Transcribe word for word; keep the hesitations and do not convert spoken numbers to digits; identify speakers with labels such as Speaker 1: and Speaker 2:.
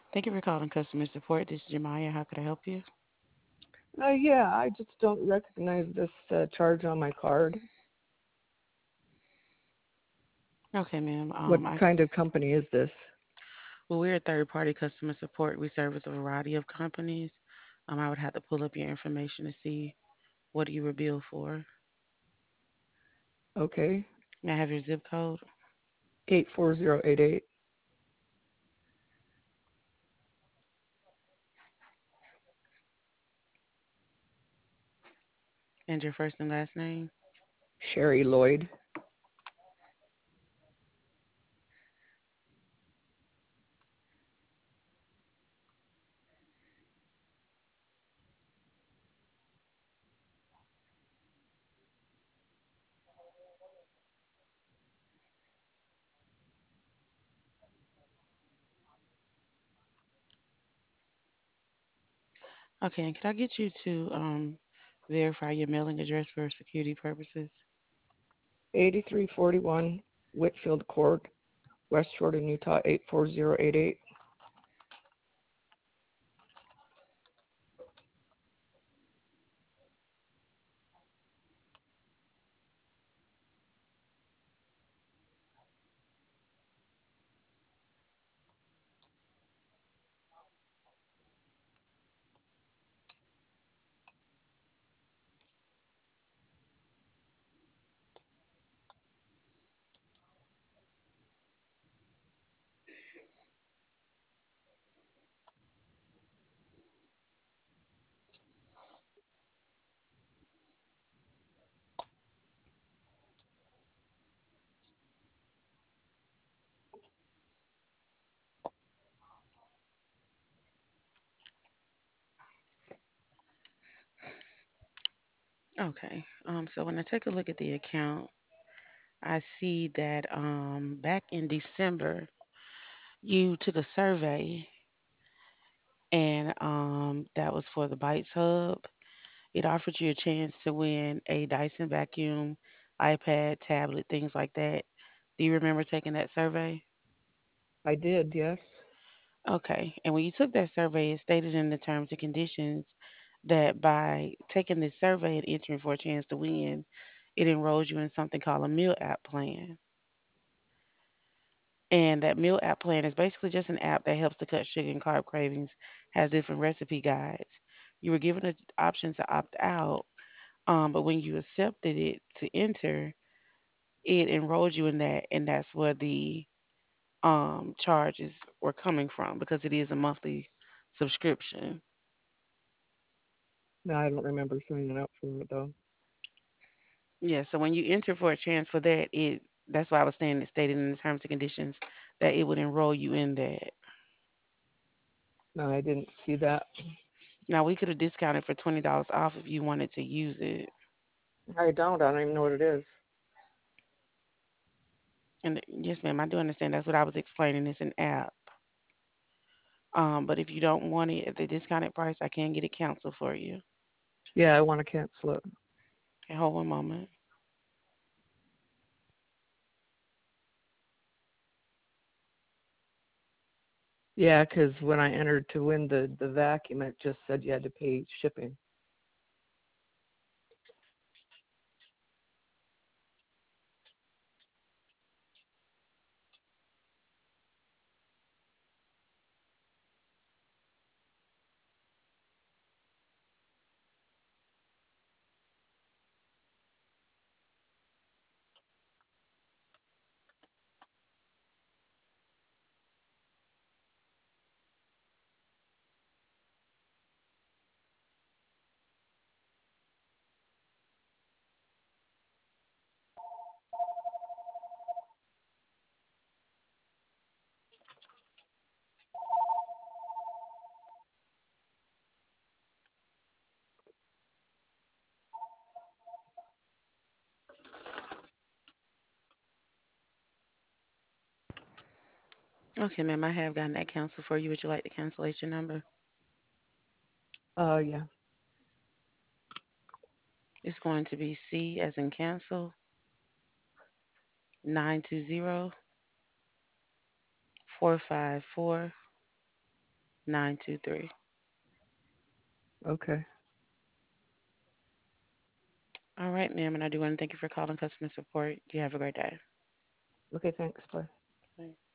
Speaker 1: Thank you for calling customer support. This is Jemiah. How could I help you?
Speaker 2: Uh, yeah, I just don't recognize this uh, charge on my card.
Speaker 1: Okay, ma'am.
Speaker 2: What
Speaker 1: Um, I
Speaker 2: kind of company is this?
Speaker 1: well, we're a third-party customer support. We service a variety of companies. Um, I would have to pull up your information to see what you were billed for.
Speaker 2: Okay,
Speaker 1: May I have your zip code
Speaker 2: eight four zero eight eight.
Speaker 1: and your first and last name?
Speaker 2: Sherry Lloyd.
Speaker 1: Okay, and could I get you to um verify your mailing address for security purposes?
Speaker 2: eighty-three forty-one Whitfield Court, West Jordan, Utah eight four zero eight eight.
Speaker 1: Okay. Um, so when I take a look at the account, I see that um back in December you took a survey and um that was for the Bites Hub. It offered you a chance to win a Dyson vacuum, iPad, tablet, things like that. Do you remember taking that survey?
Speaker 2: I did, yes.
Speaker 1: Okay. And when you took that survey, it stated in the terms and conditions that by taking this survey and entering for a chance to win, it enrolls you in something called a meal app plan. And that meal app plan is basically just an app that helps to cut sugar and carb cravings, has different recipe guides. You were given an option to opt out, um, but when you accepted it to enter, it enrolled you in that, and that's where the um, charges were coming from because it is a monthly subscription.
Speaker 2: No, I don't remember signing up for it though.
Speaker 1: Yeah, so when you enter for a chance for that, it that's why I was saying it stated in the terms and conditions that it would enroll you in that.
Speaker 2: No, I didn't see that.
Speaker 1: Now we could have discounted for twenty dollars off if you wanted to use it.
Speaker 2: I don't. I don't even know what it is.
Speaker 1: And yes, ma'am, I do understand. That's what I was explaining. It's an app. Um, but if you don't want it at the discounted price, I can get it canceled for you.
Speaker 2: Yeah, I want to cancel it.
Speaker 1: Okay, hold one moment.
Speaker 2: Yeah, 'cause when I entered to win the the vacuum, it just said you had to pay shipping.
Speaker 1: Okay, ma'am, I have gotten that canceled for you. Would you like the cancellation number?
Speaker 2: Uh, yeah.
Speaker 1: It's going to be C as in cancel, nine two zero, four five four, nine two three.
Speaker 2: Okay.
Speaker 1: All right, ma'am, and I do want to thank you for calling customer support. You have a great day.
Speaker 2: Okay, thanks. Bye.
Speaker 1: Bye.